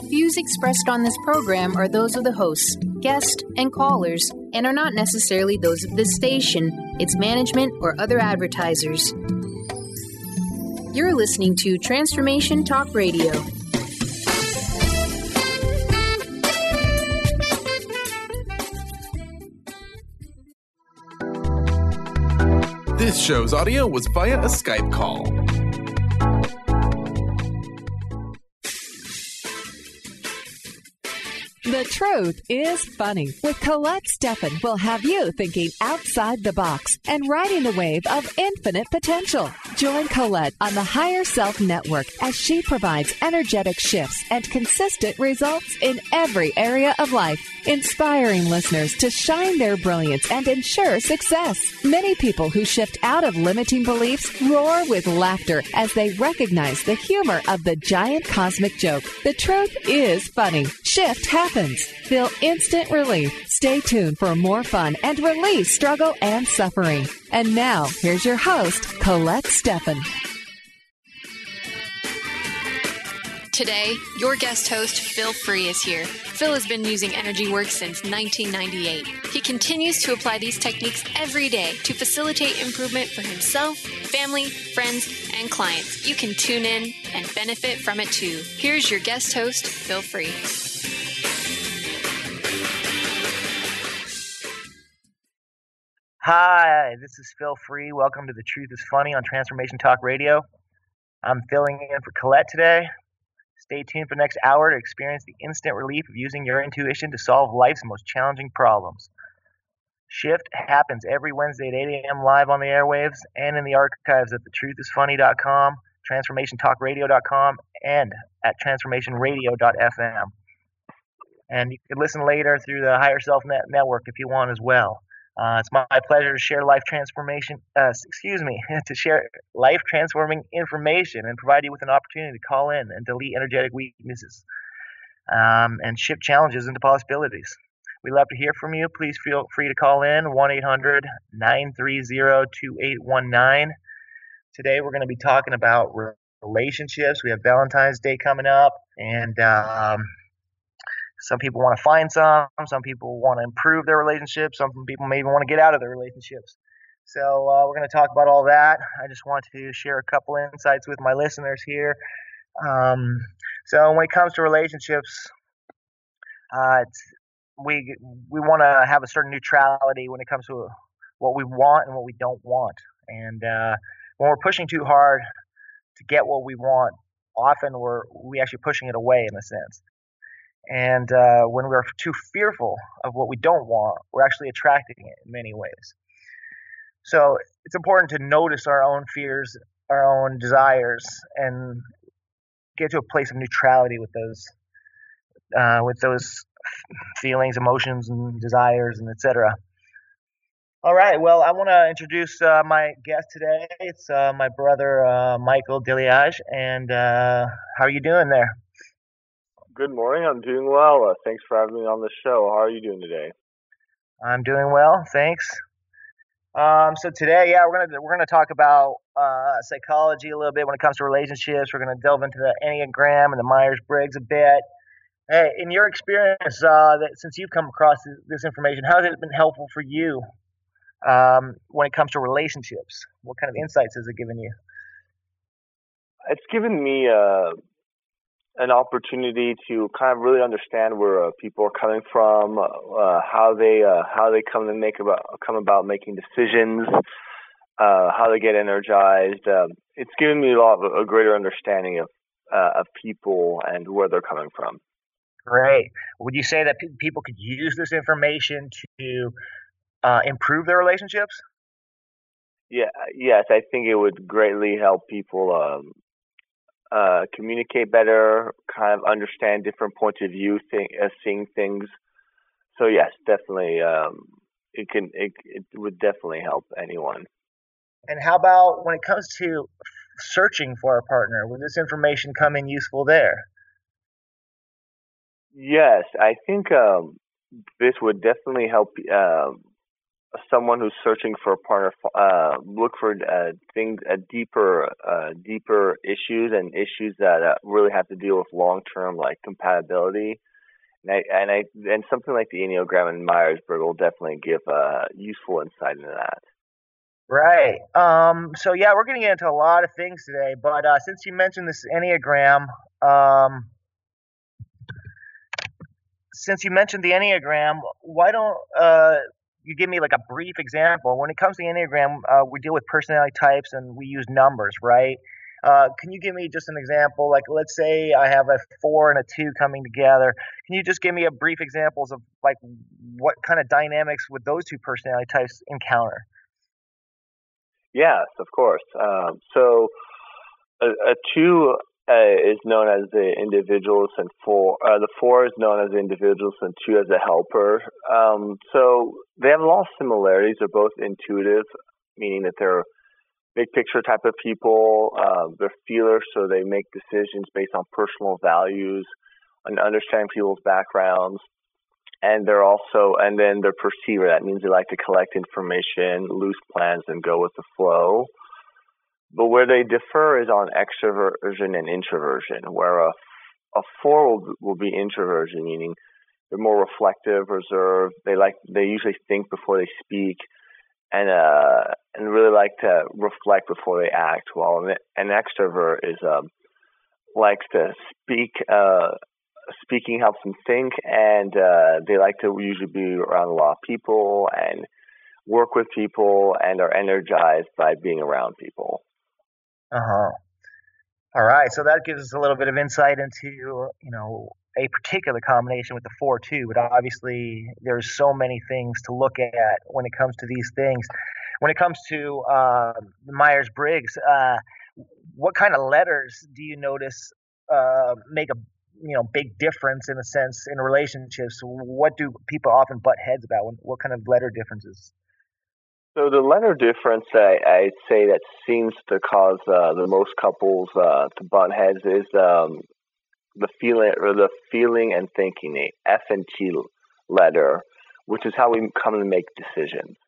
Views expressed on this program are those of the hosts, guests, and callers, and are not necessarily those of this station, its management, or other advertisers. You're listening to Transformation Talk Radio. This show's audio was via a Skype call. The Truth is Funny with Colette Steffen will have you thinking outside the box and riding the wave of infinite potential. Join Colette on the Higher Self Network as she provides energetic shifts and consistent results in every area of life, inspiring listeners to shine their brilliance and ensure success. Many people who shift out of limiting beliefs roar with laughter as they recognize the humor of the giant cosmic joke. The truth is funny. Shift happens. Feel instant relief. Stay tuned for more fun and release struggle and suffering. And now, here's your host, Colette Steffen. Today, your guest host, Phil Free, is here. Phil has been using Energy Works since 1998. He continues to apply these techniques every day to facilitate improvement for himself, family, friends, and clients. You can tune in and benefit from it too. Here's your guest host, Phil Free. Hi, this is Phil Free. Welcome to The Truth is Funny on Transformation Talk Radio. I'm filling in for Colette today. Stay tuned for the next hour to experience the instant relief of using your intuition to solve life's most challenging problems. Shift happens every Wednesday at 8 a.m. live on the airwaves and in the archives at thetruthisfunny.com, transformationtalkradio.com, and at transformationradio.fm. And you can listen later through the Higher Self Network if you want as well. It's my pleasure to share to share life-transforming information and provide you with an opportunity to call in and delete energetic weaknesses and shift challenges into possibilities. We'd love to hear from you. Please feel free to call in 1-800-930-2819. Today we're going to be talking about relationships. We have Valentine's Day coming up, and some people want to find some people want to improve their relationships, some people maybe want to get out of their relationships. So we're going to talk about all that. I just want to share a couple insights with my listeners here. So when it comes to relationships, we want to have a certain neutrality when it comes to what we want and what we don't want. And when we're pushing too hard to get what we want, often we actually pushing it away in a sense. And when we're too fearful of what we don't want, we're actually attracting it in many ways. So it's important to notice our own fears, our own desires, and get to a place of neutrality with those feelings, emotions, and desires, and etc. All right. Well, I want to introduce my guest today. It's my brother, Michael Deliage. And how are you doing there? Good morning. I'm doing well. Thanks for having me on the show. How are you doing today? I'm doing well, thanks. So today, we're gonna talk about psychology a little bit when it comes to relationships. We're gonna delve into the Enneagram and the Myers-Briggs a bit. Hey, in your experience, since you've come across this information, how has it been helpful for you when it comes to relationships? What kind of insights has it given you? It's given me an opportunity to kind of really understand where people are coming from, how they come about making decisions, how they get energized. It's given me a greater understanding of people and where they're coming from. Great. Would you say that people could use this information to improve their relationships? Yeah. Yes, I think it would greatly help people communicate better, kind of understand different points of view, seeing things. So yes, definitely, it would definitely help anyone. And how about when it comes to searching for a partner? Would this information come in useful there? Yes, I think this would definitely help someone who's searching for a partner look for deeper issues and issues that really have to deal with long-term like compatibility. And something like the Enneagram and Myers-Briggs will definitely give useful insight into that. Right. So yeah, we're going to get into a lot of things today, but since you mentioned this Enneagram, why don't you give me like a brief example? When it comes to the Enneagram, we deal with personality types and we use numbers, right? Can you give me just an example? Like, let's say I have a 4 and a 2 coming together. Can you just give me a brief examples of like what kind of dynamics would those two personality types encounter? Yes, of course. So a 2 is known as the individualist, and the 4 is known as the individualist, and 2 as the helper. So they have a lot of similarities. They're both intuitive, meaning that they're big picture type of people. They're feelers, so they make decisions based on personal values and understanding people's backgrounds. And then they're perceiver. That means they like to collect information, loose plans, and go with the flow. But where they differ is on extroversion and introversion, where a 4 will be introversion, meaning they're more reflective, reserved. They usually think before they speak, and really like to reflect before they act. While an extrovert likes to speak. Speaking helps them think, and they like to usually be around a lot of people and work with people, and are energized by being around people. All right, so that gives us a little bit of insight into a particular combination with the 4 too. But obviously, there's so many things to look at when it comes to these things. When it comes to the Myers-Briggs, what kind of letters do you notice make a big difference in a sense in relationships? What do people often butt heads about? What kind of letter differences? So the letter difference I'd say that seems to cause the most couples to butt heads is the feeling and thinking, the F and T letter, which is how we come to make decisions.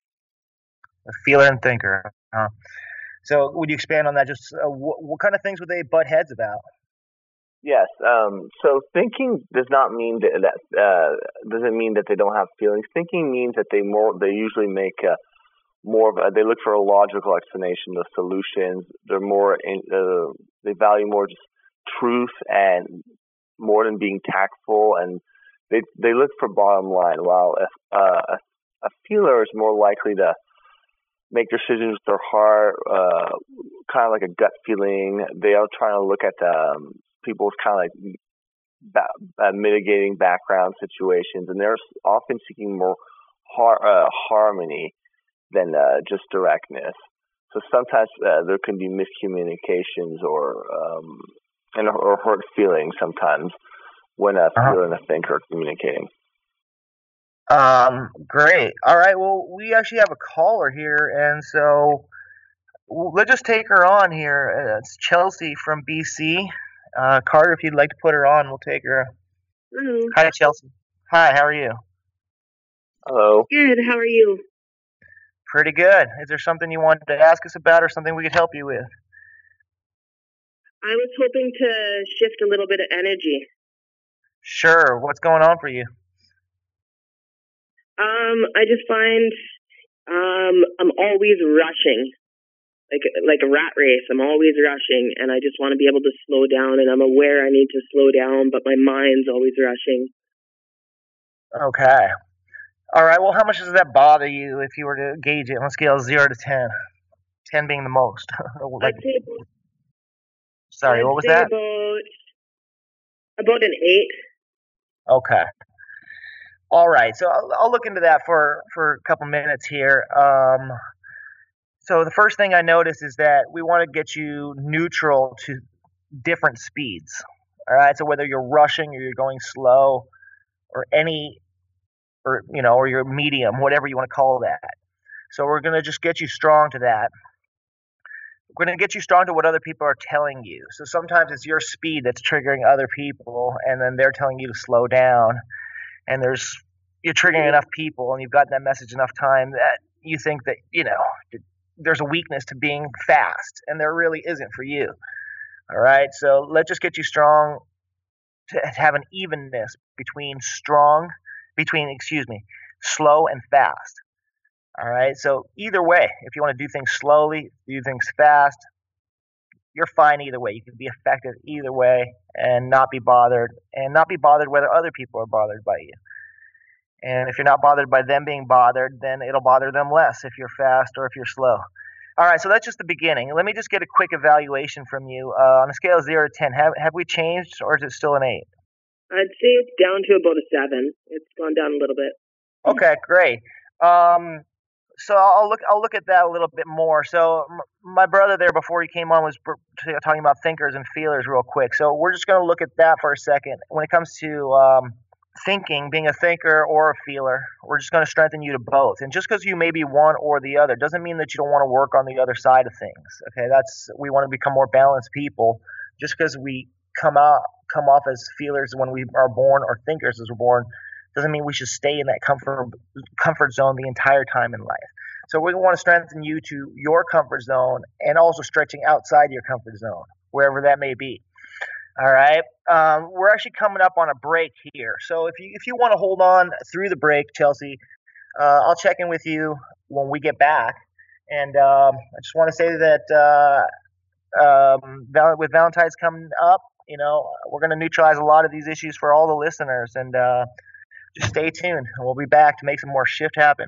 A feeler and thinker. So would you expand on that? Just what kind of things would they butt heads about? Yes. So thinking does not mean that doesn't mean that they don't have feelings. Thinking means that they usually make they look for a logical explanation of solutions. They're more they value more just truth and more than being tactful, and they look for bottom line. While a feeler is more likely to make decisions with their heart, kind of like a gut feeling. They are trying to look at people's kind of like mitigating background situations, and they're often seeking more harmony than just directness. So sometimes there can be miscommunications or hurt feelings sometimes when a feeler and a thinker are communicating. Great. All right. Well, we actually have a caller here, and so let's just take her on here. It's Chelsea from BC. Carter, if you'd like to put her on, we'll take her. Hello. Hi, Chelsea. Hi, how are you? Hello. Good, how are you? Pretty good. Is there something you wanted to ask us about or something we could help you with? I was hoping to shift a little bit of energy. Sure. What's going on for you? I just find I'm always rushing. Like a rat race. I'm always rushing, and I just want to be able to slow down, and I'm aware I need to slow down, but my mind's always rushing. Okay. All right. Well, how much does that bother you if you were to gauge it on a scale of 0 to 10? 10 being the most. Sorry, what was that? About an 8. Okay. All right. So I'll look into that for a couple minutes here. So the first thing I notice is that we want to get you neutral to different speeds. All right. So whether you're rushing or you're going slow, or you're medium, whatever you want to call that. So we're going to just get you strong to that. We're going to get you strong to what other people are telling you. So sometimes it's your speed that's triggering other people, and then they're telling you to slow down. And there's, you're triggering enough people and you've gotten that message enough time that you think that, there's a weakness to being fast, and there really isn't for you. All right. So let's just get you strong to have an evenness between slow and fast. All right. So either way, if you want to do things slowly, do things fast, you're fine either way. You can be effective either way and not be bothered whether other people are bothered by you. And if you're not bothered by them being bothered, then it'll bother them less if you're fast or if you're slow. All right, so that's just the beginning. Let me just get a quick evaluation from you. On a scale of 0 to 10, have we changed, or is it still an 8? I'd say it's down to about a 7. It's gone down a little bit. Okay, great. So I'll look at that a little bit more. So my brother there before he came on was talking about thinkers and feelers real quick. So we're just going to look at that for a second. When it comes to thinking, being a thinker or a feeler, we're just going to strengthen you to both. And just because you may be one or the other doesn't mean that you don't want to work on the other side of things. Okay, we want to become more balanced people. Just because we come off as feelers when we are born or thinkers as we're born doesn't mean we should stay in that comfort zone the entire time in life. So we want to strengthen you to your comfort zone and also stretching outside your comfort zone, wherever that may be. All right. We're actually coming up on a break here. So if you want to hold on through the break, Chelsea, I'll check in with you when we get back. And I just want to say that with Valentine's coming up, we're going to neutralize a lot of these issues for all the listeners. And just stay tuned. We'll be back to make some more shift happen.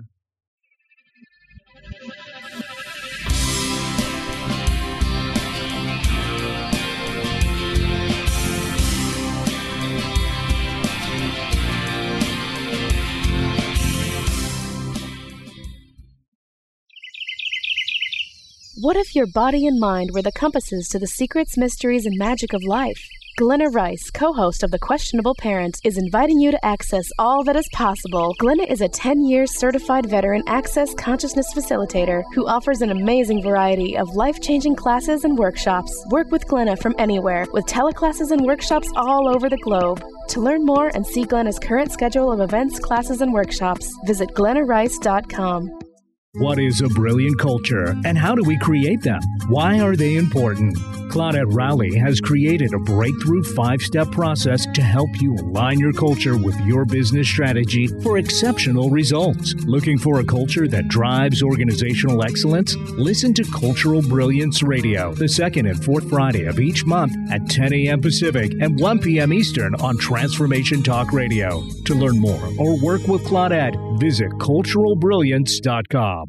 What if your body and mind were the compasses to the secrets, mysteries, and magic of life? Glenna Rice, co-host of The Questionable Parent, is inviting you to access all that is possible. Glenna is a 10-year certified veteran access consciousness facilitator who offers an amazing variety of life-changing classes and workshops. Work with Glenna from anywhere with teleclasses and workshops all over the globe. To learn more and see Glenna's current schedule of events, classes, and workshops, visit glennarice.com. What is a brilliant culture, and how do we create them? Why are they important? Claudette Rowley has created a breakthrough 5-step process to help you align your culture with your business strategy for exceptional results. Looking for a culture that drives organizational excellence? Listen to Cultural Brilliance Radio, the second and fourth Friday of each month at 10 a.m. Pacific and 1 p.m. Eastern on Transformation Talk Radio. To learn more or work with Claudette, visit culturalbrilliance.com.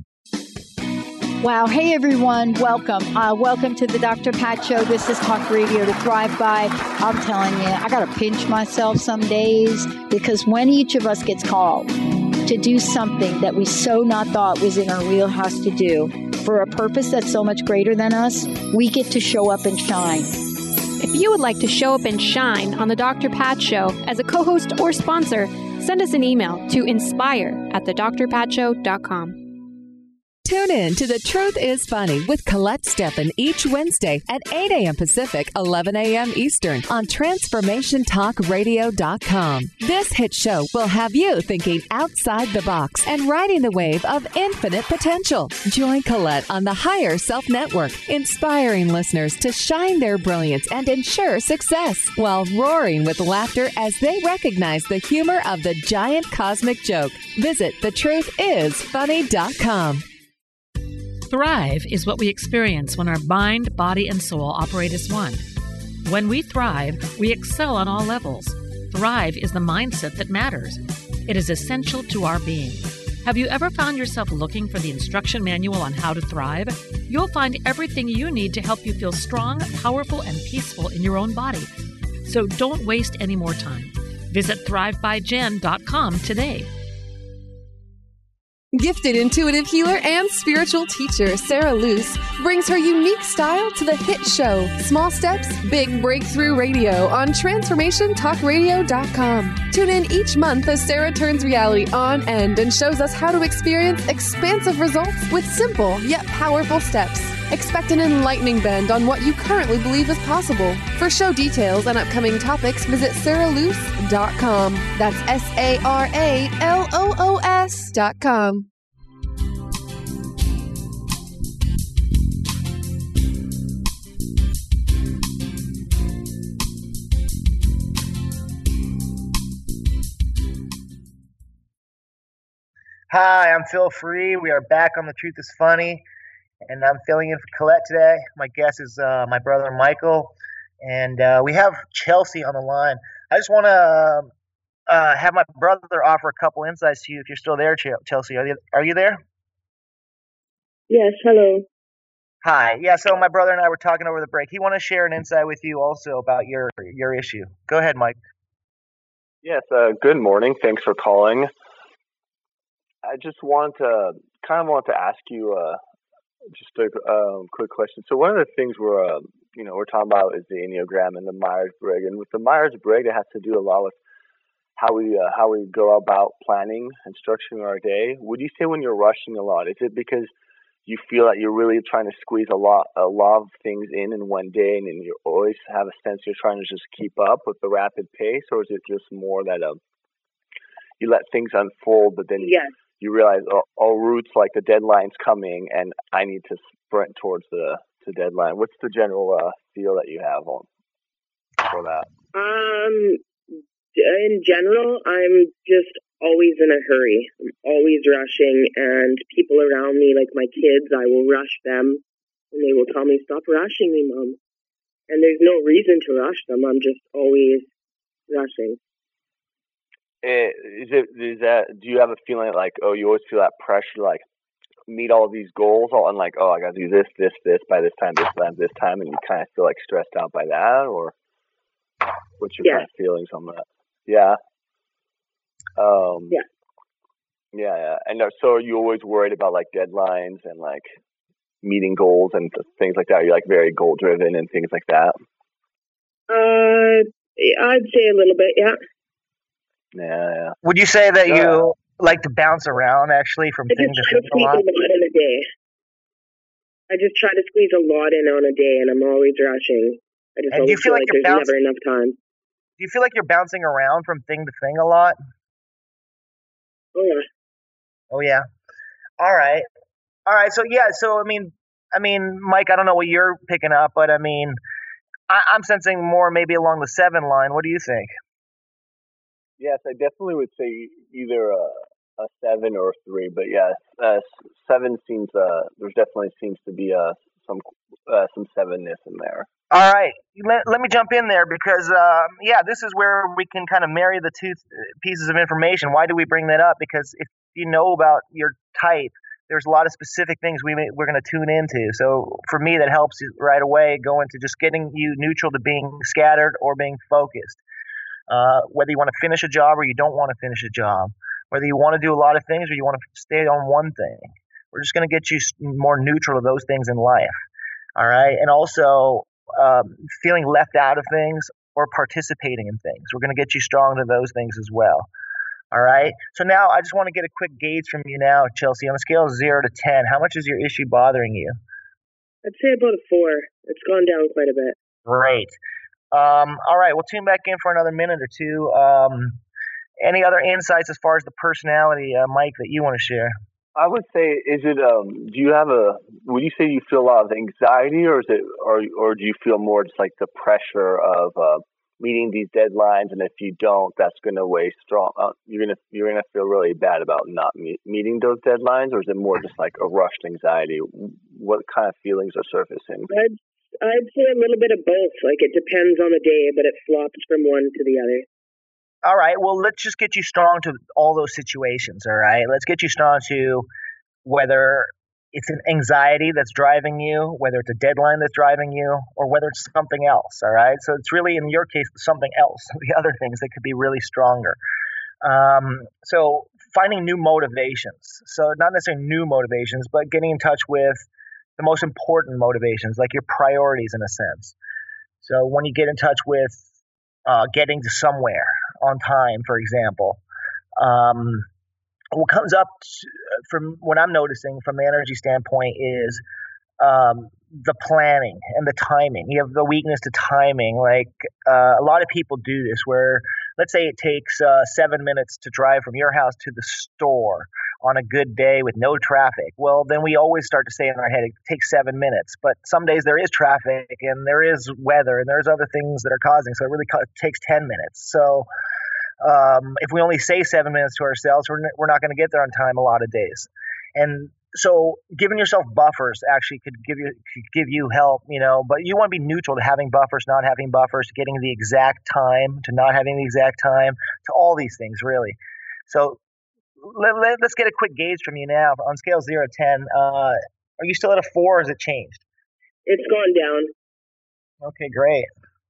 Wow. Hey, everyone. Welcome. Welcome to the Dr. Pat Show. This is Talk Radio to Thrive By. I'm telling you, I got to pinch myself some days because when each of us gets called to do something that we so not thought was in our wheelhouse to do for a purpose that's so much greater than us, we get to show up and shine. If you would like to show up and shine on the Dr. Pat Show as a co-host or sponsor, send us an email to inspire@thedrpatshow.com. Tune in to The Truth is Funny with Colette Steffen each Wednesday at 8 a.m. Pacific, 11 a.m. Eastern on TransformationTalkRadio.com. This hit show will have you thinking outside the box and riding the wave of infinite potential. Join Colette on the Higher Self Network, inspiring listeners to shine their brilliance and ensure success while roaring with laughter as they recognize the humor of the giant cosmic joke. Visit TheTruthIsFunny.com. Thrive is what we experience when our mind, body, and soul operate as one. When we thrive, we excel on all levels. Thrive is the mindset that matters. It is essential to our being. Have you ever found yourself looking for the instruction manual on how to thrive? You'll find everything you need to help you feel strong, powerful, and peaceful in your own body. So don't waste any more time. Visit thrivebyjen.com today. Gifted intuitive healer and spiritual teacher Sarah Luce brings her unique style to the hit show Small Steps, Big Breakthrough Radio on TransformationTalkRadio.com. Tune in each month as Sarah turns reality on end and shows us how to experience expansive results with simple yet powerful steps. Expect an enlightening bend on what you currently believe is possible. For show details and upcoming topics, visit saraloos.com. That's SARALOOS.com. Hi, I'm Phil Free. We are back on The Truth is Funny, and I'm filling in for Colette today. My guest is my brother Michael, and we have Chelsea on the line. I just want to have my brother offer a couple insights to you if you're still there, Chelsea. Are you there? Yes, hello. Hi. Yeah, so my brother and I were talking over the break. He wanted to share an insight with you also about your issue. Go ahead, Mike. Yes, good morning. Thanks for calling. I just want to ask you just a quick question. So one of the things we're talking about is the Enneagram and the Myers-Briggs. And with the Myers-Briggs, it has to do a lot with how we go about planning and structuring our day. Would you say when you're rushing a lot, is it because you feel that you're really trying to squeeze a lot of things in one day, and you always have a sense you're trying to just keep up with the rapid pace, or is it just more that you let things unfold, but then you realize, Roots, like the deadline's coming, and I need to sprint towards the deadline? What's the general feel that you have for that? In general, I'm just always in a hurry. I'm always rushing, and people around me, like my kids, I will rush them, and they will tell me, "Stop rushing me, Mom." And there's no reason to rush them. I'm just always rushing. Do you have a feeling like, you always feel that pressure to like meet all of these goals, and like, I got to do this by this time, and you kind of feel like stressed out by that, or what's your kind of feelings on that? Yeah. Yeah. And so are you always worried about like deadlines and like meeting goals and things like that? Are you like very goal driven and things like that? I'd say a little bit, yeah. Yeah. Would you say that you like to bounce around actually from thing to thing a lot? I just try to squeeze a lot in on a day, and I'm always rushing. I just always feel like there's never enough time. Do you feel like you're bouncing around from thing to thing a lot? Oh yeah. Oh yeah. All right. So I mean, Mike, I don't know what you're picking up, but I mean, I'm sensing more maybe along the 7 line. What do you think? Yes, I definitely would say either a 7 or a 3, but 7 seems there definitely seems to be some 7-ness in there. All right, let me jump in there because this is where we can kind of marry the two pieces of information. Why do we bring that up? Because if you know about your type, there's a lot of specific things we're going to tune into. So for me, that helps right away go into just getting you neutral to being scattered or being focused. Whether you want to finish a job or you don't want to finish a job, whether you want to do a lot of things or you want to stay on one thing. We're just going to get you more neutral to those things in life. All right. And also feeling left out of things or participating in things. We're going to get you strong to those things as well. All right. So now I just want to get a quick gauge from you now, Chelsea, on a scale of 0 to 10. How much is your issue bothering you? I'd say about a 4. It's gone down quite a bit. Great. All right, we'll tune back in for another minute or two. Any other insights as far as the personality, Mike, that you want to share? I would say, would you say you feel a lot of anxiety, or do you feel more just like the pressure of meeting these deadlines, and if you don't, that's going to weigh strong. You're gonna feel really bad about not meeting those deadlines, or is it more just like a rushed anxiety? What kind of feelings are surfacing? I'd say a little bit of both. Like, it depends on the day, but it flops from one to the other. All right. Well, let's just get you strong to all those situations. All right. Let's get you strong to whether it's an anxiety that's driving you, whether it's a deadline that's driving you, or whether it's something else. All right. So it's really, in your case, something else. The other things that could be really stronger. So finding new motivations. So not necessarily new motivations, but getting in touch with the most important motivations, like your priorities in a sense. So when you get in touch with getting to somewhere on time, for example, what comes up from what I'm noticing from the energy standpoint is the planning and the timing. You have the weakness to timing. Like a lot of people do this where, let's say it takes 7 minutes to drive from your house to the store on a good day with no traffic. Well, then we always start to say in our head, it takes 7 minutes. But some days there is traffic and there is weather and there's other things that are causing. So it really takes 10 minutes. So if we only say 7 minutes to ourselves, we're not going to get there on time a lot of days. And so giving yourself buffers actually could give you help, but you want to be neutral to having buffers, not having buffers, to getting the exact time, to not having the exact time, to all these things really. So let's get a quick gauge from you now on scale 0 to 10. Are you still at a 4 or has it changed? It's gone down. Okay, great.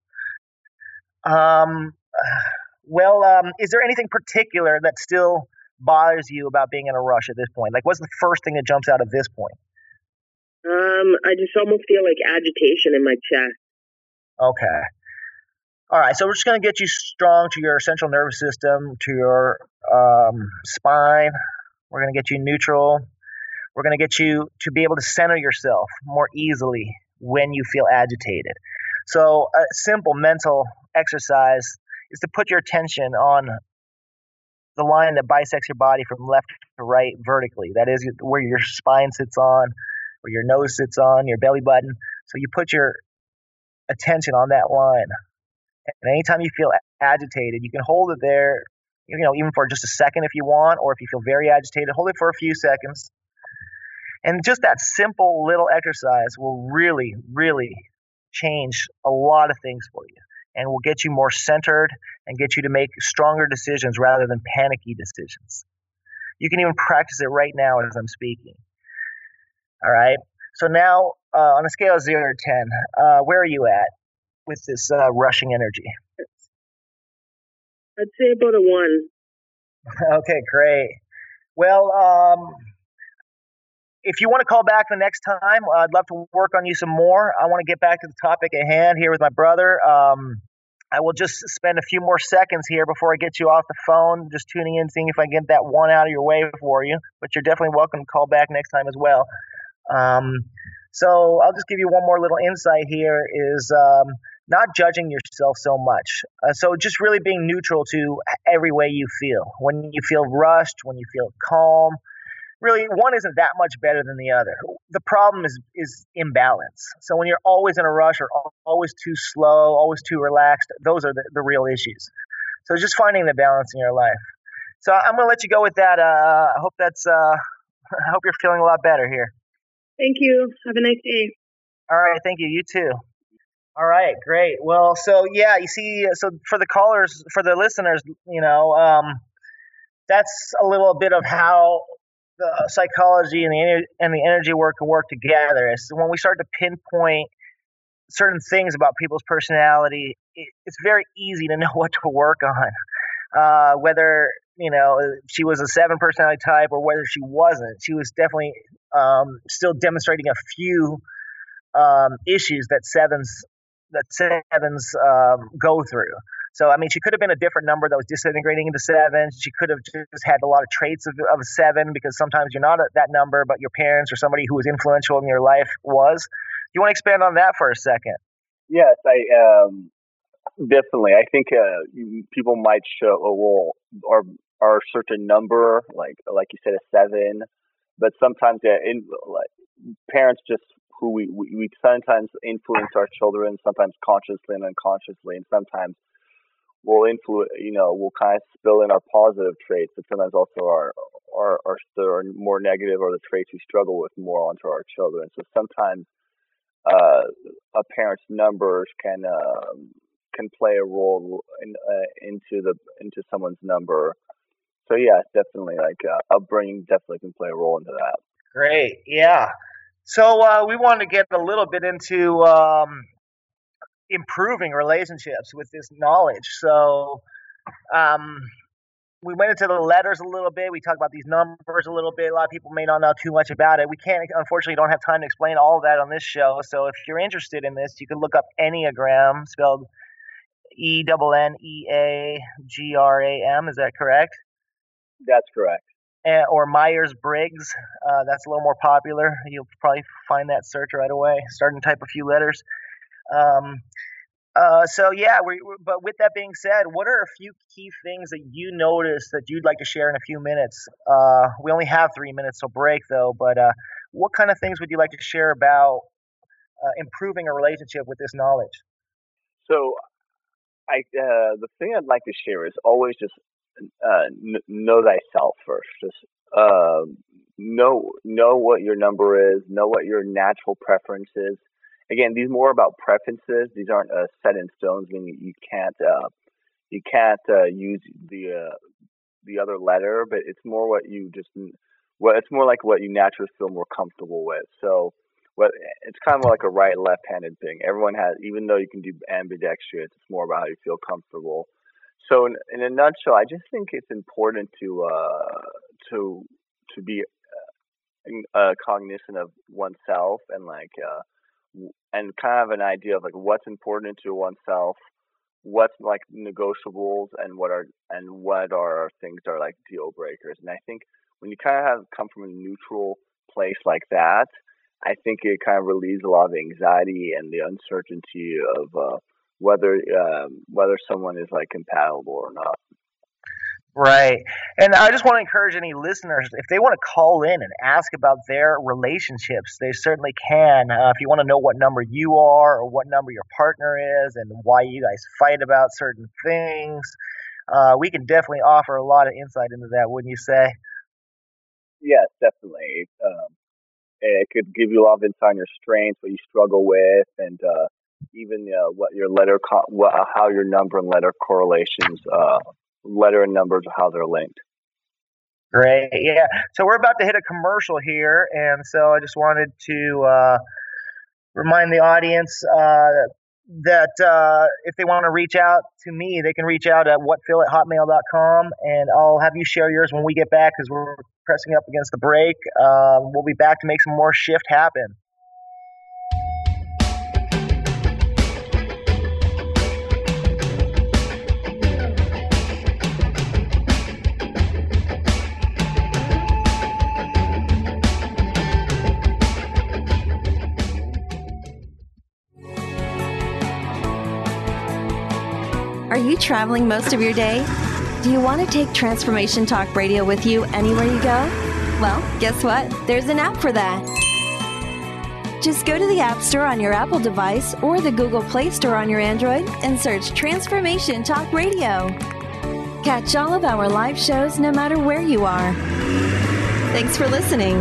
Is there anything particular that still bothers you about being in a rush at this point? Like, what's the first thing that jumps out at this point? I just almost feel like agitation in my chest. Okay. All right. So we're just going to get you strong to your central nervous system, to your spine. We're going to get you neutral. We're going to get you to be able to center yourself more easily when you feel agitated. So a simple mental exercise is to put your attention on the line that bisects your body from left to right vertically. That is where your spine sits on, where your nose sits on, your belly button. So you put your attention on that line. And anytime you feel agitated, you can hold it there, even for just a second if you want, or if you feel very agitated, hold it for a few seconds. And just that simple little exercise will really, really change a lot of things for you. And will get you more centered and get you to make stronger decisions rather than panicky decisions. You can even practice it right now as I'm speaking. All right. So now on a scale of 0 to 10, where are you at with this rushing energy? I'd say about a 1. Okay, great. Well, if you want to call back the next time, I'd love to work on you some more. I want to get back to the topic at hand here with my brother. I will just spend a few more seconds here before I get you off the phone, just tuning in, seeing if I can get that one out of your way for you. But you're definitely welcome to call back next time as well. So I'll just give you one more little insight here is not judging yourself so much. So just really being neutral to every way you feel. When you feel rushed, when you feel calm, really, one isn't that much better than the other. The problem is imbalance. So when you're always in a rush or always too slow, always too relaxed, those are the real issues. So just finding the balance in your life. So I'm going to let you go with that. I hope I hope you're feeling a lot better here. Thank you. Have a nice day. All right. Thank you. You too. All right. Great. Well, so yeah, you see, so for the callers, for the listeners, that's a little bit of how the psychology and the energy work can work together. So when we start to pinpoint certain things about people's personality, it's very easy to know what to work on. Whether she was a 7 personality type or whether she wasn't, she was definitely still demonstrating a few issues that sevens go through. So, I mean, she could have been a different number that was disintegrating into 7. She could have just had a lot of traits of 7 because sometimes you're not at that number, but your parents or somebody who was influential in your life was. Do you want to expand on that for a second? Yes, I definitely. I think people might show or a certain number, like you said, a 7, but sometimes parents just who we sometimes influence our children, sometimes consciously and unconsciously, and sometimes we'll kind of spill in our positive traits, but sometimes also our more negative or the traits we struggle with more onto our children. So sometimes a parent's numbers can play a role into someone's number. So yeah, definitely, upbringing definitely can play a role into that. Great, yeah. So we wanted to get a little bit into improving relationships with this knowledge. So we went into the letters a little bit. We talked about these numbers a little bit. A lot of people may not know too much about it. We unfortunately don't have time to explain all of that on this show. So if you're interested in this, you can look up Enneagram, spelled ENNEAGRAM. Is that correct? That's correct. or Myers-Briggs. That's a little more popular. You'll probably find that search right away. Starting to type a few letters. But with that being said, what are a few key things that you noticed that you'd like to share in a few minutes? We only have 3 minutes till break, though, but what kind of things would you like to share about improving a relationship with this knowledge? So, the thing I'd like to share is always just know thyself first. Just know what your number is, know what your natural preference is. Again, these are more about preferences. These aren't set in stone, meaning you can't use the other letter, but it's more it's more like what you naturally feel more comfortable with. So, it's kind of like a right left-handed thing. Everyone has, even though you can do ambidextrous, it's more about how you feel comfortable. So, in a nutshell, I just think it's important to be cognizant of oneself and kind of an idea of like what's important to oneself, what's like negotiables, and what are things that are like deal breakers. And I think when you kind of come from a neutral place like that, I think it kind of relieves a lot of anxiety and the uncertainty of whether someone is like compatible or not. Right. And I just want to encourage any listeners, if they want to call in and ask about their relationships, they certainly can. If you want to know what number you are or what number your partner is and why you guys fight about certain things, we can definitely offer a lot of insight into that, wouldn't you say? Yes, definitely. It could give you a lot of insight on your strengths, what you struggle with, and even what your letter, how your number and letter correlations, letter and numbers, how they're linked. Great, yeah. So we're about to hit a commercial here, and so I just wanted to remind the audience that if they want to reach out to me, they can reach out at whatphil@hotmail.com, and I'll have you share yours when we get back because we're pressing up against the break. We'll be back to make some more shift happen. Are you traveling most of your day? Do you want to take Transformation Talk Radio with you anywhere you go? Well, guess what? There's an app for that. Just go to the App Store on your Apple device or the Google Play Store on your Android and search Transformation Talk Radio. Catch all of our live shows no matter where you are. Thanks for listening.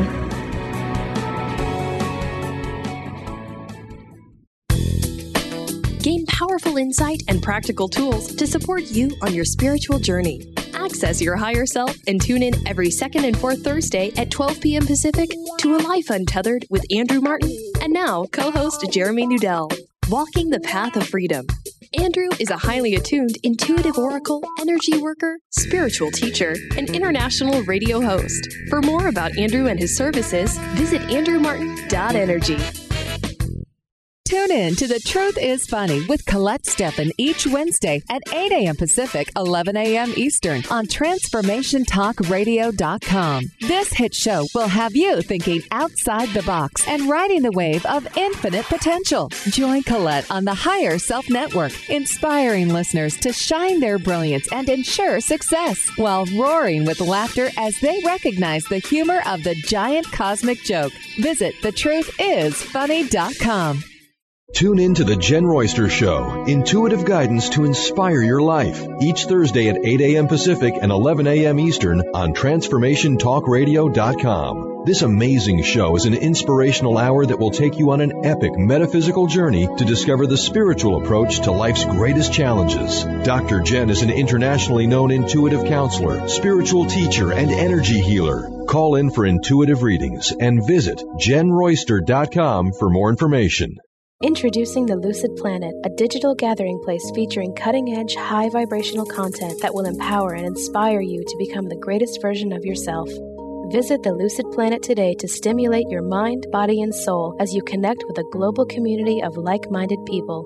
Gain powerful insight and practical tools to support you on your spiritual journey. Access your higher self and tune in every second and fourth Thursday at 12 p.m. Pacific to A Life Untethered with Andrew Martin and now co-host Jeremy Nudell. Walking the Path of Freedom. Andrew is a highly attuned, intuitive oracle, energy worker, spiritual teacher, and international radio host. For more about Andrew and his services, visit andrewmartin.energy. Tune in to The Truth is Funny with Colette Steffen each Wednesday at 8 a.m. Pacific, 11 a.m. Eastern on TransformationTalkRadio.com. This hit show will have you thinking outside the box and riding the wave of infinite potential. Join Colette on the Higher Self Network, inspiring listeners to shine their brilliance and ensure success while roaring with laughter as they recognize the humor of the giant cosmic joke. Visit thetruthисfunny.com. Tune in to The Jen Royster Show, intuitive guidance to inspire your life, each Thursday at 8 a.m. Pacific and 11 a.m. Eastern on TransformationTalkRadio.com. This amazing show is an inspirational hour that will take you on an epic metaphysical journey to discover the spiritual approach to life's greatest challenges. Dr. Jen is an internationally known intuitive counselor, spiritual teacher, and energy healer. Call in for intuitive readings and visit JenRoyster.com for more information. Introducing the Lucid Planet, a digital gathering place featuring cutting-edge, high-vibrational content that will empower and inspire you to become the greatest version of yourself. Visit the Lucid Planet today to stimulate your mind, body, and soul as you connect with a global community of like-minded people.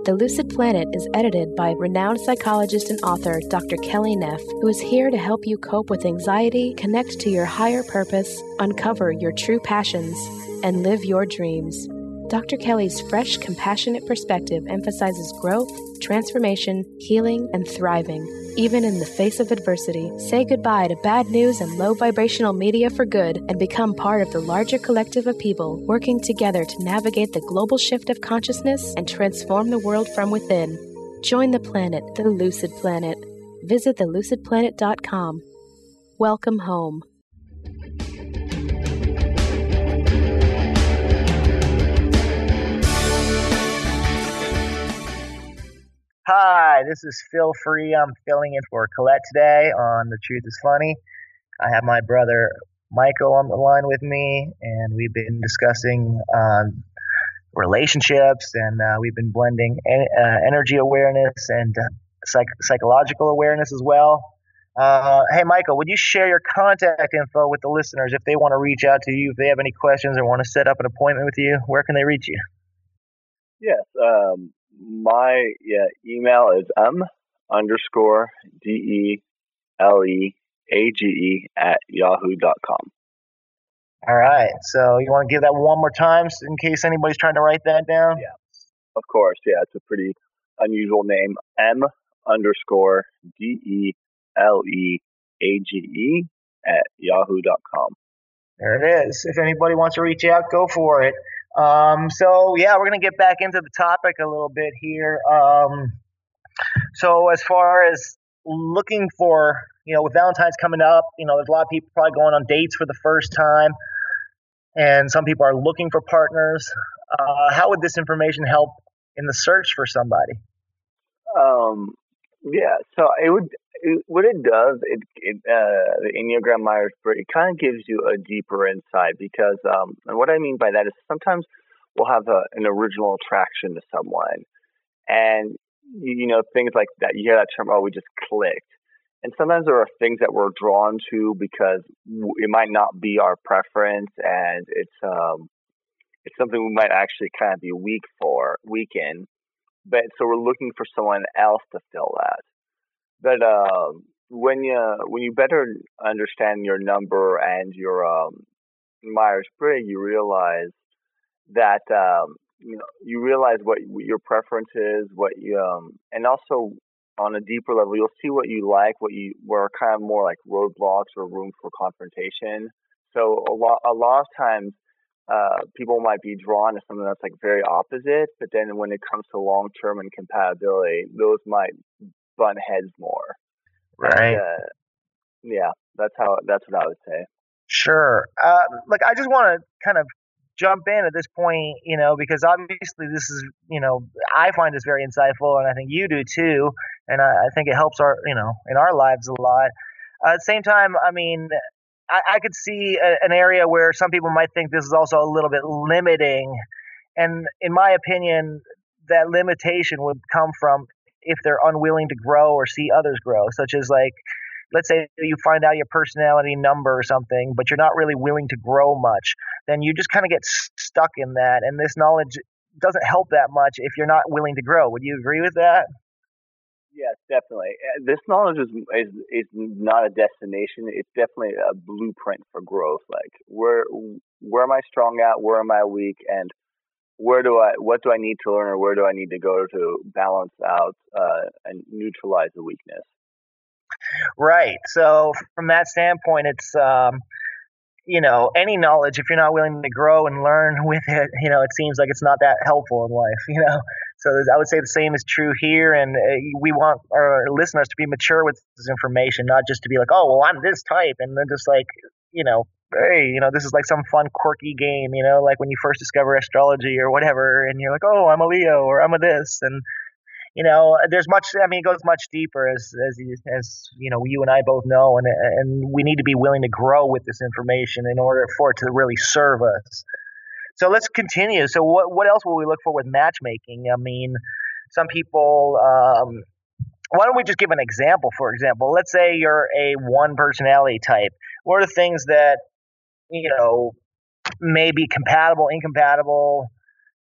The Lucid Planet is edited by renowned psychologist and author Dr. Kelly Neff, who is here to help you cope with anxiety, connect to your higher purpose, uncover your true passions, and live your dreams. Dr. Kelly's fresh, compassionate perspective emphasizes growth, transformation, healing, and thriving, even in the face of adversity. Say goodbye to bad news and low vibrational media for good and become part of the larger collective of people working together to navigate the global shift of consciousness and transform the world from within. Join the planet, the Lucid Planet. Visit thelucidplanet.com. Welcome home. Hi, this is Phil Free. I'm filling in for Colette today on The Truth is Funny. I have my brother Michael on the line with me, and we've been discussing relationships, and we've been blending energy awareness and psychological awareness as well. Hey, Michael, would you share your contact info with the listeners if they want to reach out to you, if they have any questions or want to set up an appointment with you? Where can they reach you? Yes, my email is m_DELEAGE@yahoo.com. All right. So you want to give that one more time in case anybody's trying to write that down? Yeah, of course. Yeah, it's a pretty unusual name. m_DELEAGE@yahoo.com. There it is. If anybody wants to reach out, go for it. So we're going to get back into the topic a little bit here. So as far as looking for, with Valentine's coming up, there's a lot of people probably going on dates for the first time, and some people are looking for partners. How would this information help in the search for somebody? So what it does, the Enneagram Myers-Briggs, it kind of gives you a deeper insight because, and what I mean by that is sometimes we'll have an original attraction to someone, and things like that. You hear that term, "Oh, we just clicked," and sometimes there are things that we're drawn to because it might not be our preference, and it's something we might actually kind of be weak in, but so we're looking for someone else to fill that. But when you better understand your number and your Myers-Briggs, you realize that you realize what your preference is, and also on a deeper level, you'll see what you like, where are kind of more like roadblocks or room for confrontation. So a lot of times, people might be drawn to something that's like very opposite, but then when it comes to long-term and compatibility, those might butt heads more. Right. And, that's what I would say. Sure. I just want to kind of jump in at this point, because obviously this is, I find this very insightful, and I think you do too, and I think it helps our, in our lives a lot. At the same time, I mean, I could see an area where some people might think this is also a little bit limiting, and in my opinion, that limitation would come from if they're unwilling to grow or see others grow, such as let's say you find out your personality number or something, but you're not really willing to grow much, then you just kind of get stuck in that. And this knowledge doesn't help that much if you're not willing to grow. Would you agree with that? Yes, definitely. This knowledge is not a destination. It's definitely a blueprint for growth. Like where am I strong at? Where am I weak? And what do I need to learn, or where do I need to go to balance out and neutralize the weakness? Right. So from that standpoint, it's any knowledge, if you're not willing to grow and learn with it, it seems like it's not that helpful in life. So I would say the same is true here, and we want our listeners to be mature with this information, not just to be like, oh, well, I'm this type, and then just like, hey, this is like some fun, quirky game, like when you first discover astrology or whatever, and you're like, oh, I'm a Leo or I'm a this, and there's much. I mean, it goes much deeper, as you and I both know, and we need to be willing to grow with this information in order for it to really serve us. So let's continue. So what else will we look for with matchmaking? I mean, some people. Why don't we just give an example? For example, let's say you're a one personality type. What are the things that may be compatible, incompatible?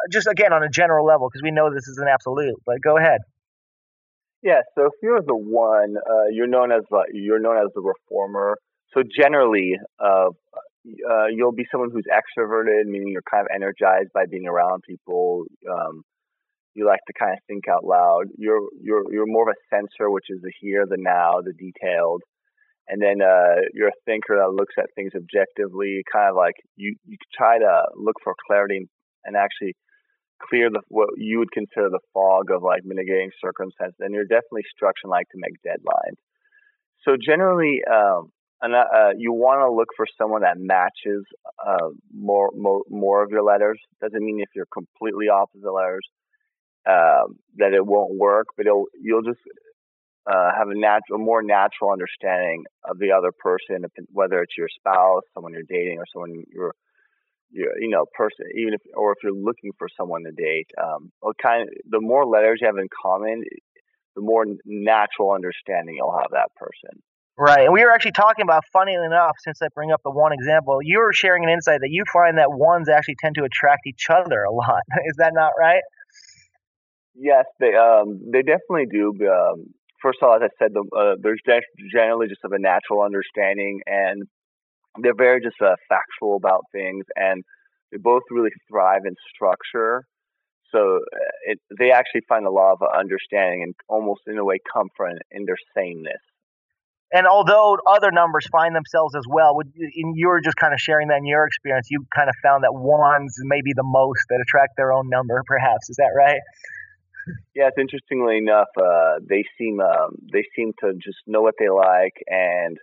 just again on a general level, because we know this is an absolute. But go ahead. Yeah. So if you're the one, you're known as the reformer. So generally, you'll be someone who's extroverted, meaning you're kind of energized by being around people. You like to kind of think out loud. You're more of a sensor, which is the here, the now, the detailed. And then you're a thinker that looks at things objectively, kind of like you try to look for clarity and actually clear what you would consider the fog of like mitigating circumstances. And you're definitely structured like to make deadlines. So generally, you want to look for someone that matches more of your letters. Doesn't mean if you're completely opposite letters that it won't work, but you'll just have a more natural understanding of the other person, whether it's your spouse, someone you're dating, or someone you're person, even if you're looking for someone to date. The more letters you have in common, the more natural understanding you'll have that person. Right. And we were actually talking about, funny enough, since I bring up the one example, you were sharing an insight that you find that ones actually tend to attract each other a lot. Is that not right? Yes, they definitely do. First of all, as I said, there's generally just a natural understanding, and they're very just factual about things, and they both really thrive in structure. So they actually find a lot of understanding and almost in a way comfort in their sameness. And although other numbers find themselves as well, you were just kind of sharing that in your experience, you kind of found that ones may be the most that attract their own number, perhaps. Is that right? Yes, interestingly enough, they seem to just know what they like and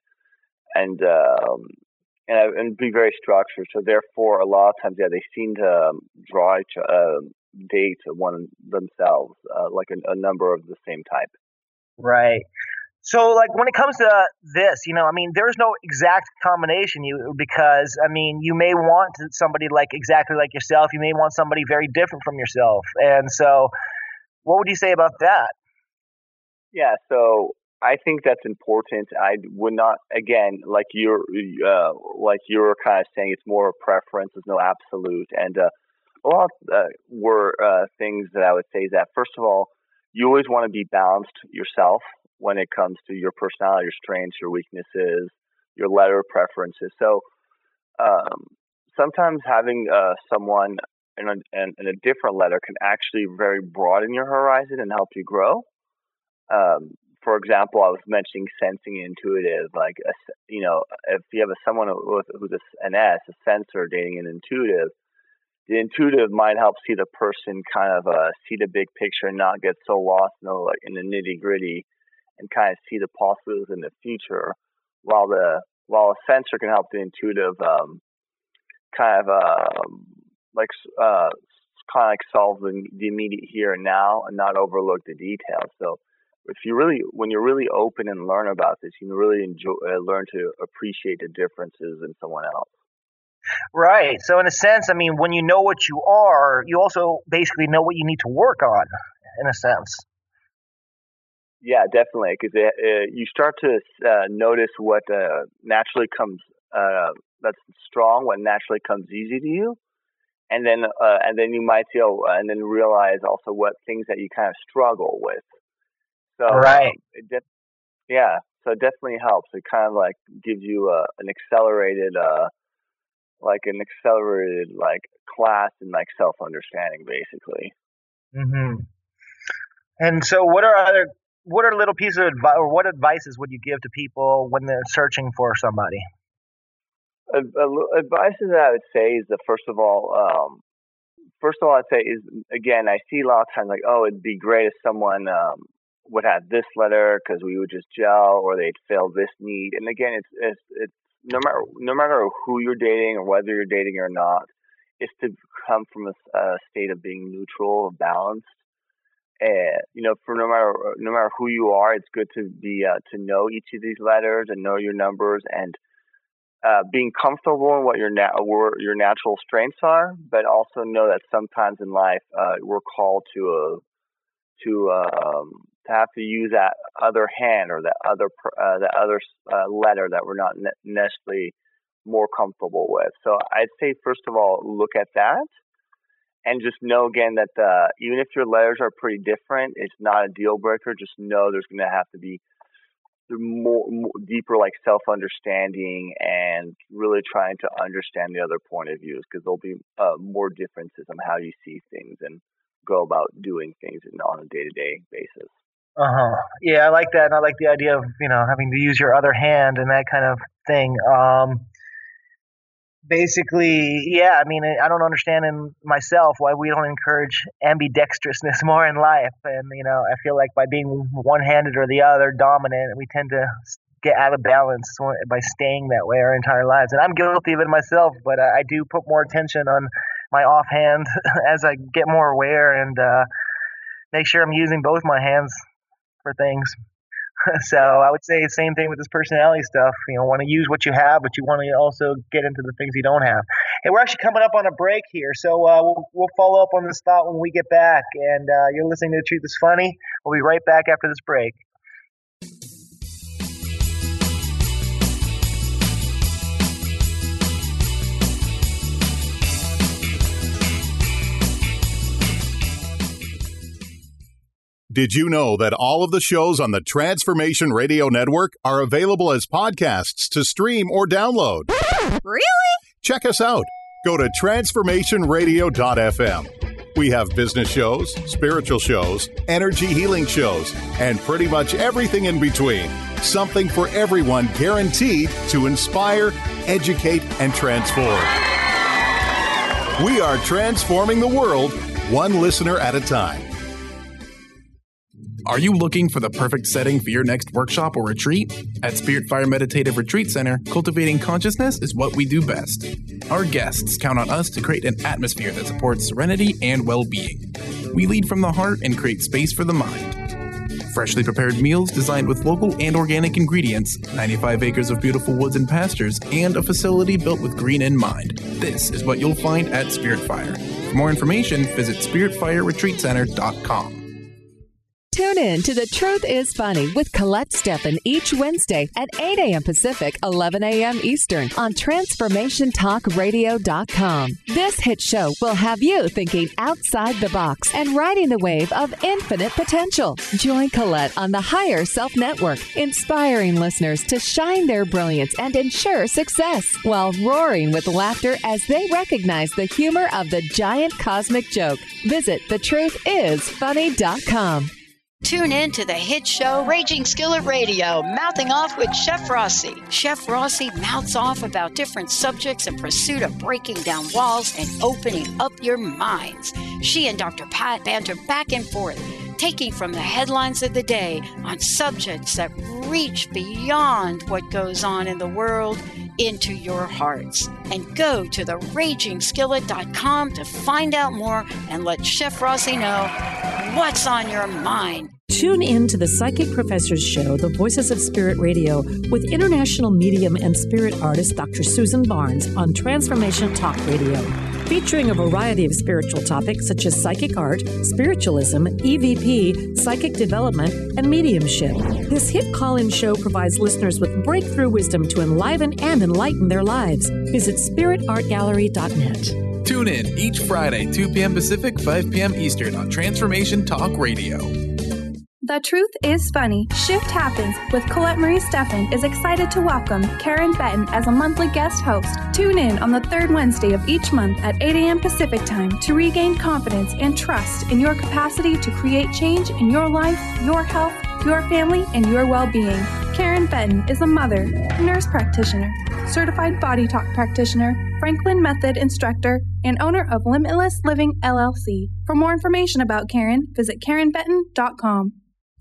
be very structured. So therefore, a lot of times, they seem to date one themselves, like a number of the same type. Right. So, like, when it comes to this, there's no exact combination, because, you may want somebody like exactly like yourself. You may want somebody very different from yourself. And so, what would you say about that? Yeah, so I think that's important. I would not, again, like you're kind of saying, it's more a preference. There's no absolute. And a lot were things that I would say is that, first of all, you always want to be balanced yourself when it comes to your personality, your strengths, your weaknesses, your letter preferences. So sometimes having someone in a different letter can actually very broaden your horizon and help you grow. For example, I was mentioning sensing and intuitive. Like, if you have someone who's an S, a sensor dating an intuitive, the intuitive might help see the person kind of see the big picture and not get so lost in the nitty gritty, and kind of see the possibilities in the future, while a sensor can help the intuitive solve the immediate here and now and not overlook the details. So when you're really open and learn about this, you can really learn to appreciate the differences in someone else. Right. So in a sense, when you know what you are, you also basically know what you need to work on, in a sense. Yeah, definitely, because you start to notice what naturally comes that's strong, what naturally comes easy to you, and then you might see, and then realize also what things that you kind of struggle with. So right, so it definitely helps. It kind of like gives you an accelerated class in like self-understanding, basically. Mm-hmm. And so, what are little pieces of advice, or what advices would you give to people when they're searching for somebody? Advices that I would say is that first of all, I'd say is, again, I see a lot of times like, it'd be great if someone would have this letter because we would just gel, or they'd fill this need. And again, it's no matter who you're dating or whether you're dating or not, it's to come from a state of being neutral, balanced. For no matter who you are, it's good to be to know each of these letters and know your numbers, and being comfortable in what your natural strengths are, but also know that sometimes in life we're called to have to use that other hand or that other letter that we're not necessarily more comfortable with. So I'd say first of all, look at that, And just know again that even if your letters are pretty different, it's not a deal breaker. Just know there's going to have to be more deeper, like self-understanding and really trying to understand the other point of views, because there'll be more differences on how you see things and go about doing things on a day-to-day basis. Yeah, I like that, and I like the idea of having to use your other hand and that kind of thing. Basically, yeah, I mean, I don't understand in myself why we don't encourage ambidextrousness more in life. And, I feel like by being one-handed or the other dominant, we tend to get out of balance by staying that way our entire lives. And I'm guilty of it myself, but I do put more attention on my offhand as I get more aware and make sure I'm using both my hands for things. So I would say the same thing with this personality stuff. Want to use what you have, but you want to also get into the things you don't have. Hey, we're actually coming up on a break here, so we'll follow up on this thought when we get back. And you're listening to The Truth is Funny. We'll be right back after this break. Did you know that all of the shows on the Transformation Radio Network are available as podcasts to stream or download? Really? Check us out. Go to transformationradio.fm. We have business shows, spiritual shows, energy healing shows, and pretty much everything in between. Something for everyone, guaranteed to inspire, educate, and transform. We are transforming the world, one listener at a time. Are you looking for the perfect setting for your next workshop or retreat? At Spirit Fire Meditative Retreat Center, cultivating consciousness is what we do best. Our guests count on us to create an atmosphere that supports serenity and well-being. We lead from the heart and create space for the mind. Freshly prepared meals designed with local and organic ingredients, 95 acres of beautiful woods and pastures, and a facility built with green in mind. This is what you'll find at Spirit Fire. For more information, visit spiritfireretreatcenter.com. Tune in to The Truth is Funny with Colette Steffen each Wednesday at 8 a.m. Pacific, 11 a.m. Eastern on TransformationTalkRadio.com. This hit show will have you thinking outside the box and riding the wave of infinite potential. Join Colette on the Higher Self Network, inspiring listeners to shine their brilliance and ensure success while roaring with laughter as they recognize the humor of the giant cosmic joke. Visit thetruthисfunny.com. Tune in to the hit show Raging Skillet Radio, Mouthing Off with Chef Rossi. Chef Rossi mouths off about different subjects in pursuit of breaking down walls and opening up your minds. She and Dr. Pat banter back and forth, taking from the headlines of the day on subjects that reach beyond what goes on in the world into your hearts. And go to theragingskillet.com to find out more and let Chef Rossi know what's on your mind. Tune in to the Psychic Professors Show, The Voices of Spirit Radio, with international medium and spirit artist Dr. Susan Barnes on Transformation Talk Radio, featuring a variety of spiritual topics such as psychic art, spiritualism, EVP, psychic development, and mediumship. This hit call-in show provides listeners with breakthrough wisdom to enliven and enlighten their lives. Visit spiritartgallery.net. Tune in each Friday, 2 p.m. Pacific, 5 p.m. Eastern on Transformation Talk Radio. The Truth is Funny. Shift Happens with Colette Marie Steffen is excited to welcome Karen Benton as a monthly guest host. Tune in on the third Wednesday of each month at 8 a.m. Pacific Time to regain confidence and trust in your capacity to create change in your life, your health, your family, and your well-being. Karen Benton is a mother, nurse practitioner, certified body talk practitioner, Franklin Method instructor, and owner of Limitless Living LLC. For more information about Karen, visit KarenBenton.com.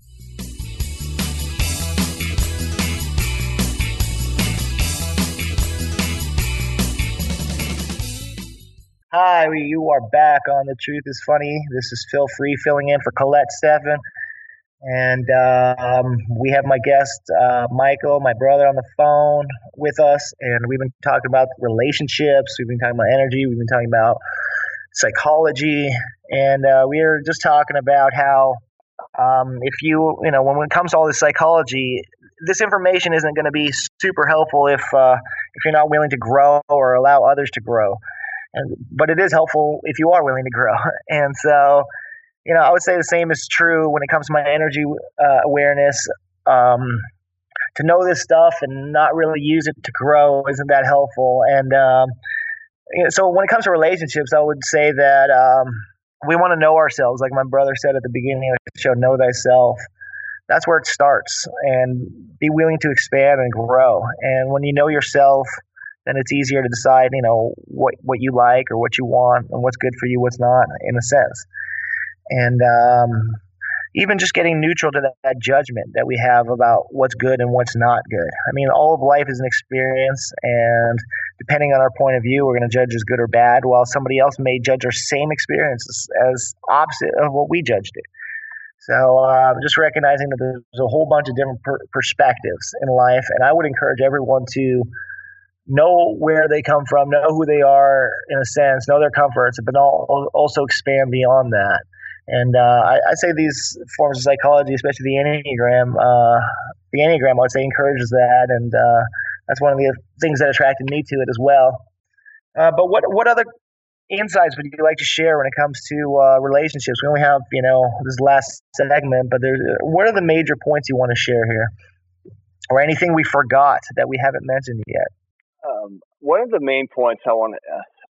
Hi, you are back on The Truth is Funny. This is Phil Free filling in for Colette Steffen. And we have my guest, Michael, my brother, on the phone with us. And we've been talking about relationships. We've been talking about energy. We've been talking about psychology. And we were just talking about how when it comes to all this psychology, this information isn't going to be super helpful if you're not willing to grow or allow others to grow. But it is helpful if you are willing to grow. And so, I would say the same is true when it comes to my energy awareness. To know this stuff and not really use it to grow isn't that helpful. And so when it comes to relationships, I would say that we want to know ourselves. Like my brother said at the beginning of the show, know thyself. That's where it starts, and be willing to expand and grow. And when you know yourself, then it's easier to decide, what you like or what you want and what's good for you, what's not, in a sense. And even just getting neutral to that judgment that we have about what's good and what's not good. I mean, all of life is an experience, and depending on our point of view, we're going to judge as good or bad, while somebody else may judge our same experiences as opposite of what we judged it. So just recognizing that there's a whole bunch of different perspectives in life, and I would encourage everyone to know where they come from, know who they are in a sense, know their comforts, but also expand beyond that. And I say these forms of psychology, especially the Enneagram, I would say encourages that, and that's one of the things that attracted me to it as well. But what other insights would you like to share when it comes to relationships? We only have, this last segment, but what are the major points you want to share here, or anything we forgot that we haven't mentioned yet? One of the main points I want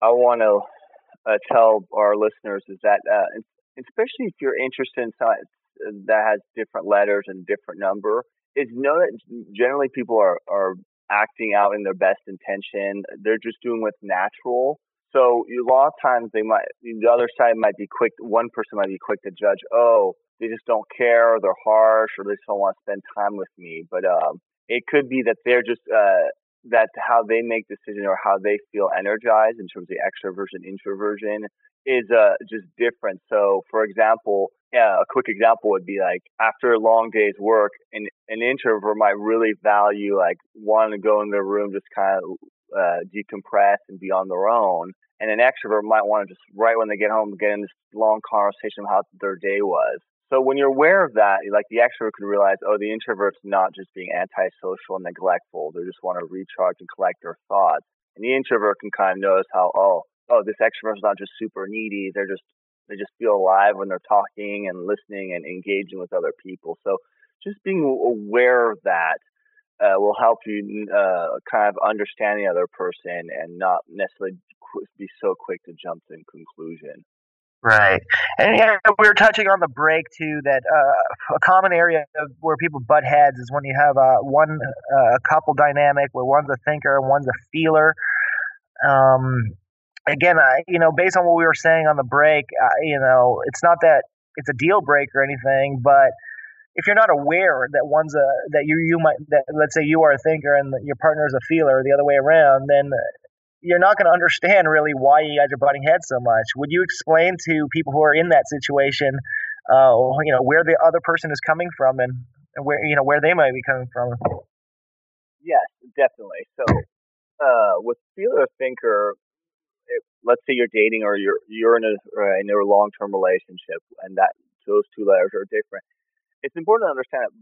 to tell our listeners is that, especially if you're interested in something that has different letters and different number, is know that generally people are acting out in their best intention. They're just doing what's natural. So a lot of times the other side might be quick. One person might be quick to judge. Oh, they just don't care, or they're harsh, or they just don't want to spend time with me. But it could be that they're just that how they make decisions or how they feel energized in terms of the extroversion, introversion is just different. So, for example, a quick example would be like after a long day's work, an introvert might really value wanting to go in their room, just kind of decompress and be on their own. And an extrovert might want to just right when they get home get in this long conversation of how their day was. So when you're aware of that, the extrovert can realize, oh, the introvert's not just being antisocial and neglectful. They just want to recharge and collect their thoughts. And the introvert can kind of notice how, oh, this extrovert's not just super needy. They just feel alive when they're talking and listening and engaging with other people. So just being aware of that will help you kind of understand the other person and not necessarily be so quick to jump to conclusion. Right. And we were touching on the break, too, that a common area where people butt heads is when you have a couple dynamic where one's a thinker and one's a feeler. Again, based on what we were saying on the break, it's not that it's a deal breaker or anything, but if you're not aware that let's say you are a thinker and your partner is a feeler, or the other way around, then you're not going to understand really why you guys are butting heads so much. Would you explain to people who are in that situation, where the other person is coming from and where they might be coming from? Yes, definitely. So, with feeler thinker, let's say you're dating or you're in a long-term relationship, and that those two letters are different. It's important to understand that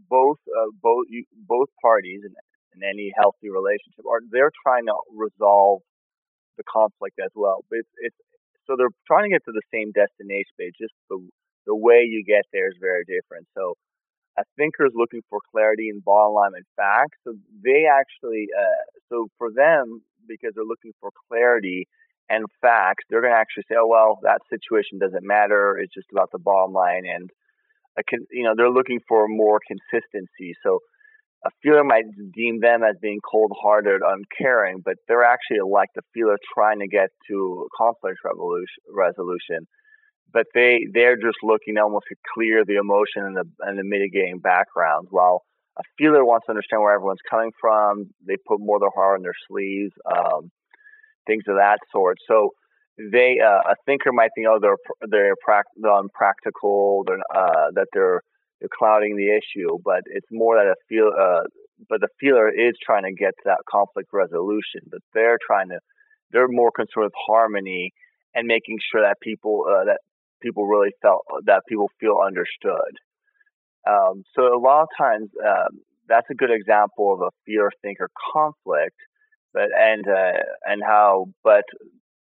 both parties in any healthy relationship they're trying to resolve the conflict as well. But so they're trying to get to the same destination, but just the way you get there is very different. So a thinker is looking for clarity and bottom line and facts. So they actually, so for them, because they're looking for clarity and facts, they're going to actually say, oh, well, that situation doesn't matter. It's just about the bottom line. And, they're looking for more consistency. So a feeler might deem them as being cold-hearted, uncaring, but they're actually like the feeler trying to get to conflict resolution. But they're just looking almost to clear the emotion and the mitigating background, while a feeler wants to understand where everyone's coming from. They put more of their heart on their sleeves, things of that sort. So a thinker might think, oh, they're unpractical, that they're clouding the issue, but it's more that but the feeler is trying to get to that conflict resolution. But they're more concerned with harmony and making sure that people really people feel understood. So a lot of times that's a good example of a feeler thinker conflict, but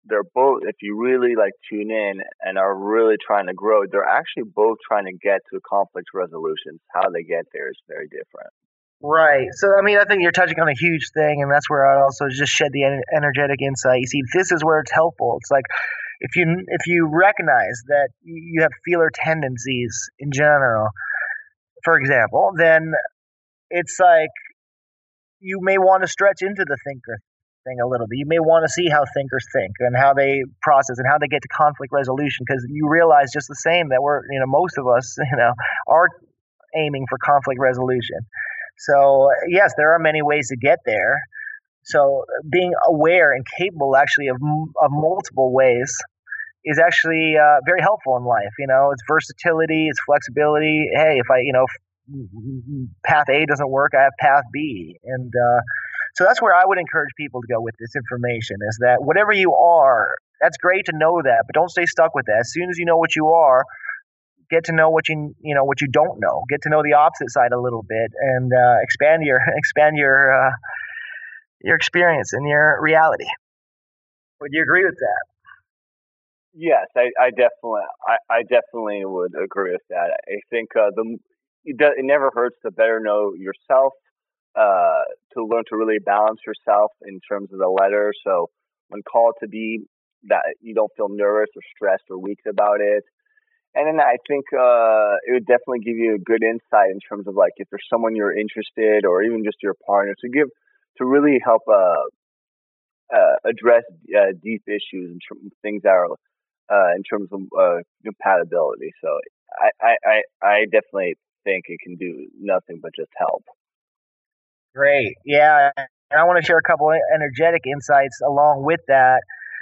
they're both, if you really like tune in and are really trying to grow, they're actually both trying to get to conflict resolutions. How they get there is very different. Right. So, I mean, I think you're touching on a huge thing, and that's where I'd also just shed the energetic insight. You see, this is where it's helpful. It's like if you recognize that you have feeler tendencies in general, for example, then it's like you may want to stretch into the thinker thing a little bit. You may want to see how thinkers think and how they process and how they get to conflict resolution, because you realize just the same that we're, most of us, are aiming for conflict resolution. So, yes, there are many ways to get there. So being aware and capable actually of multiple ways is actually very helpful in life. It's versatility, it's flexibility. Hey, if path A doesn't work, I have path B. And so that's where I would encourage people to go with this information, is that whatever you are, that's great to know that, but don't stay stuck with that. As soon as you know what you are, get to know what you don't know. Get to know the opposite side a little bit, and expand your experience and your reality. Would you agree with that? Yes, I definitely would agree with that. I think it never hurts to better know yourself, to learn to really balance yourself in terms of the letter. So when called to be, that you don't feel nervous or stressed or weak about it. And then I think it would definitely give you a good insight in terms of like if there's someone you're interested, or even just your partner, to really help address deep issues and things that are in terms of compatibility. So I definitely think it can do nothing but just help. Great, yeah, and I want to share a couple of energetic insights along with that.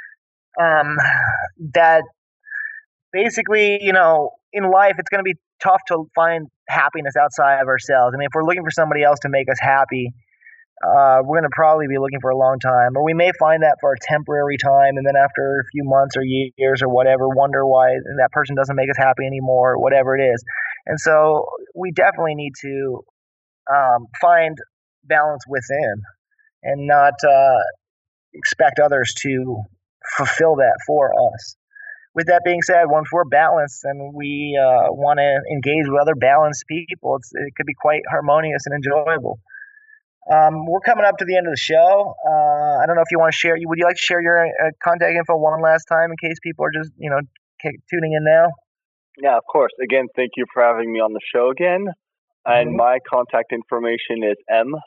That basically, in life, it's going to be tough to find happiness outside of ourselves. I mean, if we're looking for somebody else to make us happy, we're going to probably be looking for a long time. Or we may find that for a temporary time, and then after a few months or years or whatever, wonder why that person doesn't make us happy anymore, or whatever it is. And so we definitely need to find balance within and not expect others to fulfill that for us. With that being said, once we're balanced and we want to engage with other balanced people, it could be quite harmonious and enjoyable. We're coming up to the end of the show. I don't know if you want to share. Would you like to share your contact info one last time in case people are just tuning in now? Yeah, of course. Again, thank you for having me on the show again. And my contact information is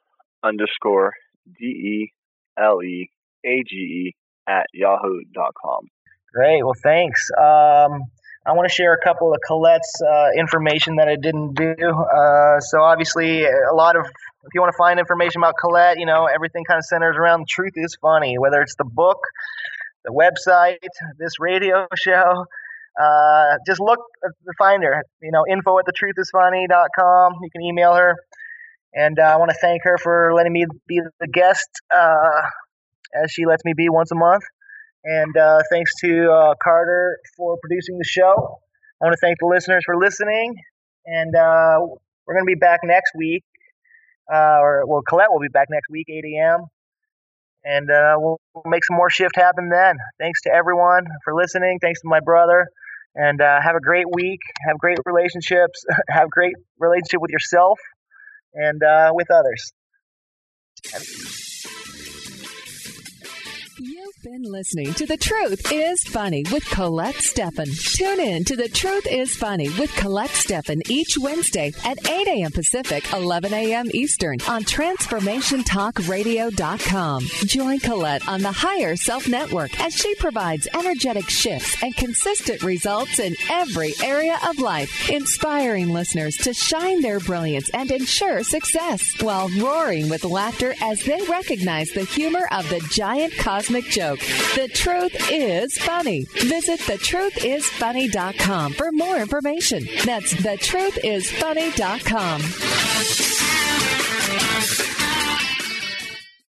m_DELEAGE@yahoo.com. Great. Well, thanks. I want to share a couple of Colette's information that I didn't do. So obviously, if you want to find information about Colette, everything kind of centers around Truth is Funny, whether it's the book, the website, this radio show. Just look to find her, info@thetruthisfunny.com. You can email her. And I want to thank her for letting me be the guest, as she lets me be once a month. And thanks to Carter for producing the show. I want to thank the listeners for listening. And we're going to be back next week. Colette will be back next week, 8 a.m. And we'll make some more shift happen then. Thanks to everyone for listening. Thanks to my brother. And have a great week. Have great relationships. Have a great relationship with yourself and with others. You've been listening to The Truth is Funny with Colette Steffen. Tune in to The Truth is Funny with Colette Steffen each Wednesday at 8 a.m. Pacific, 11 a.m. Eastern on TransformationTalkRadio.com. Join Colette on the Higher Self Network as she provides energetic shifts and consistent results in every area of life, inspiring listeners to shine their brilliance and ensure success while roaring with laughter as they recognize the humor of the giant cosmic joke. The Truth is Funny. Visit thetruthisfunny.com for more information. That's thetruthisfunny.com.